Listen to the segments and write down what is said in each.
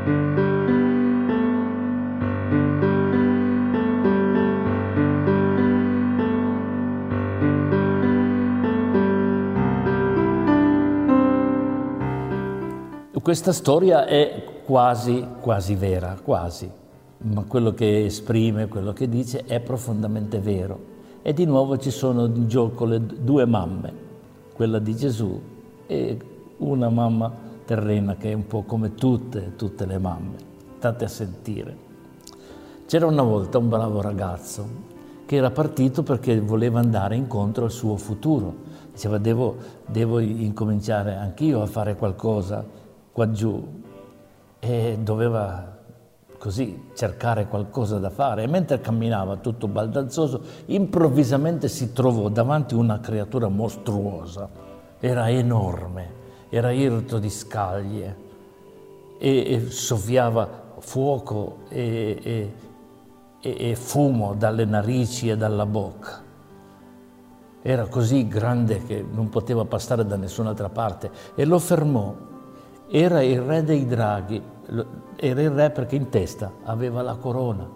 Questa storia è quasi vera, quasi, ma quello che esprime, quello che dice è profondamente vero. E di nuovo ci sono in gioco le due mamme, quella di Gesù e una mamma terrena che è un po' come tutte le mamme. State a sentire. C'era una volta un bravo ragazzo che era partito perché voleva andare incontro al suo futuro. Diceva, devo incominciare anch'io a fare qualcosa qua giù, e doveva così cercare qualcosa da fare. E mentre camminava tutto baldanzoso, improvvisamente si trovò davanti una creatura mostruosa. Era enorme, era irto di scaglie e soffiava fuoco e fumo dalle narici e dalla bocca. Era così grande che non poteva passare da nessun'altra parte e lo fermò. Era il re dei draghi, era il re perché in testa aveva la corona.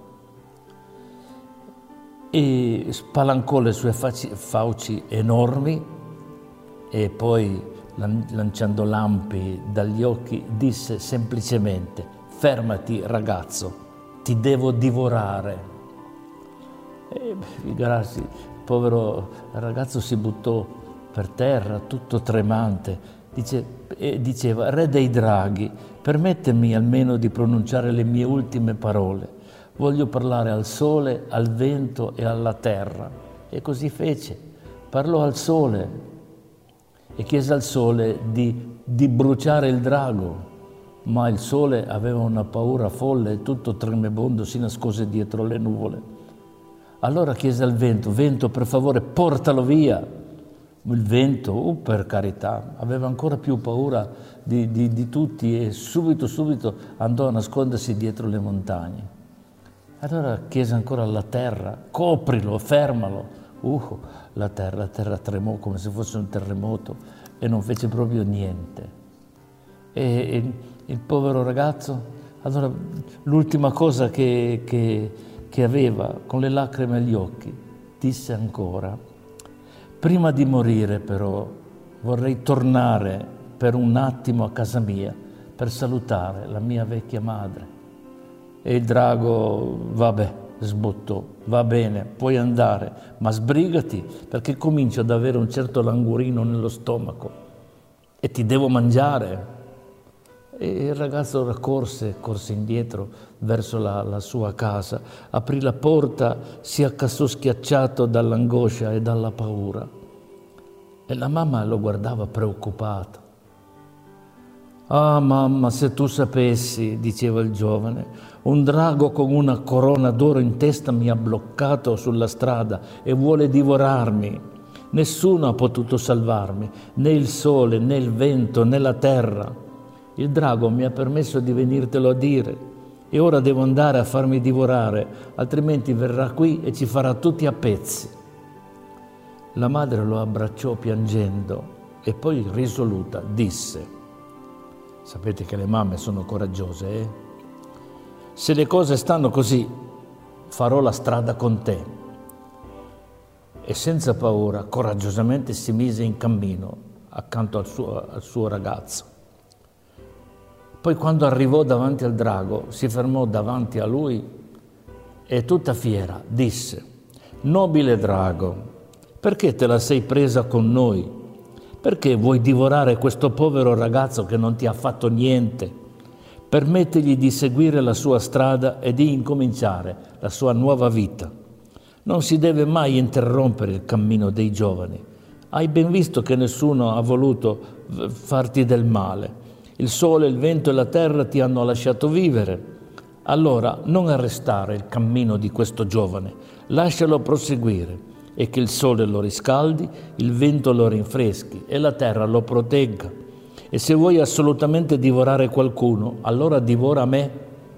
E spalancò le sue fauci enormi e poi, lanciando lampi dagli occhi, disse semplicemente: fermati ragazzo, ti devo divorare. E il povero ragazzo si buttò per terra, tutto tremante. Diceva: re dei draghi, permettimi almeno di pronunciare le mie ultime parole. Voglio parlare al sole, al vento e alla terra. E così fece. Parlò al sole e chiese al sole di bruciare il drago, ma il sole aveva una paura folle e tutto tremebondo si nascose dietro le nuvole. Allora chiese al vento: vento, per favore, portalo via. Il vento, per carità, aveva ancora più paura di tutti e subito andò a nascondersi dietro le montagne. Allora chiese ancora alla terra: coprilo, fermalo. La terra tremò come se fosse un terremoto e non fece proprio niente. E il povero ragazzo, allora l'ultima cosa che aveva, con le lacrime agli occhi, disse ancora: prima di morire però vorrei tornare per un attimo a casa mia per salutare la mia vecchia madre. E il drago, vabbè, sbottò: va bene, puoi andare, ma sbrigati perché comincio ad avere un certo languorino nello stomaco e ti devo mangiare. E il ragazzo corse indietro verso la sua casa, aprì la porta, si accassò schiacciato dall'angoscia e dalla paura. E la mamma lo guardava preoccupata. Ah mamma, se tu sapessi, diceva il giovane, un drago con una corona d'oro in testa mi ha bloccato sulla strada e vuole divorarmi. Nessuno ha potuto salvarmi, né il sole, né il vento, né la terra. Il drago mi ha permesso di venirtelo a dire e ora devo andare a farmi divorare, altrimenti verrà qui e ci farà tutti a pezzi. La madre lo abbracciò piangendo e poi risoluta disse: sapete che le mamme sono coraggiose, eh? Se le cose stanno così, farò la strada con te. E senza paura, coraggiosamente si mise in cammino accanto al suo ragazzo. Poi quando arrivò davanti al drago, si fermò davanti a lui e tutta fiera disse: nobile drago, perché te la sei presa con noi? Perché vuoi divorare questo povero ragazzo che non ti ha fatto niente? Permettegli di seguire la sua strada e di incominciare la sua nuova vita. Non si deve mai interrompere il cammino dei giovani. Hai ben visto che nessuno ha voluto farti del male. Il sole, il vento e la terra ti hanno lasciato vivere. Allora non arrestare il cammino di questo giovane, lascialo proseguire e che il sole lo riscaldi, il vento lo rinfreschi e la terra lo protegga. E se vuoi assolutamente divorare qualcuno, allora divora me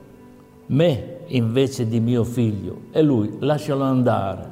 invece di mio figlio, e lui lascialo andare.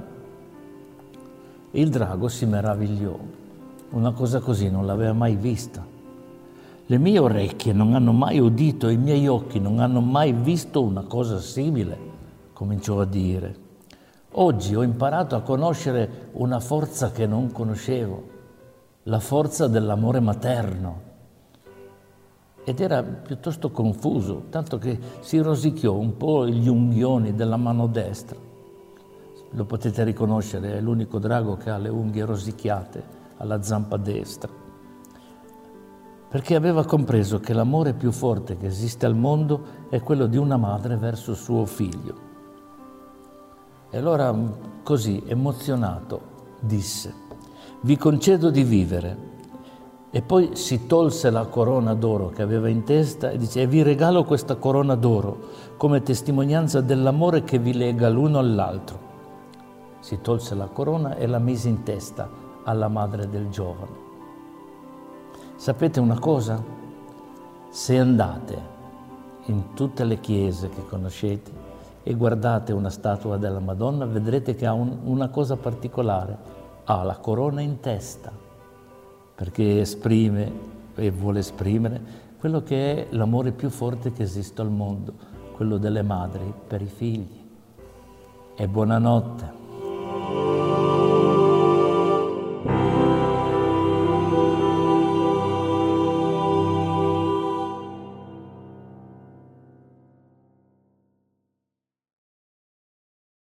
Il drago si meravigliò, una cosa così non l'aveva mai vista. Le mie orecchie non hanno mai udito e i miei occhi non hanno mai visto una cosa simile, cominciò a dire. Oggi ho imparato a conoscere una forza che non conoscevo, la forza dell'amore materno. Ed era piuttosto confuso, tanto che si rosicchiò un po' gli unghioni della mano destra. Lo potete riconoscere, è l'unico drago che ha le unghie rosicchiate alla zampa destra. Perché aveva compreso che l'amore più forte che esiste al mondo è quello di una madre verso suo figlio. E allora, così, emozionato, disse: «Vi concedo di vivere». E poi si tolse la corona d'oro che aveva in testa e dice: «E vi regalo questa corona d'oro come testimonianza dell'amore che vi lega l'uno all'altro». Si tolse la corona e la mise in testa alla madre del giovane. Sapete una cosa? Se andate in tutte le chiese che conoscete e guardate una statua della Madonna, vedrete che ha una cosa particolare: ha la corona in testa, perché esprime e vuole esprimere quello che è l'amore più forte che esiste al mondo, quello delle madri per i figli. E buonanotte.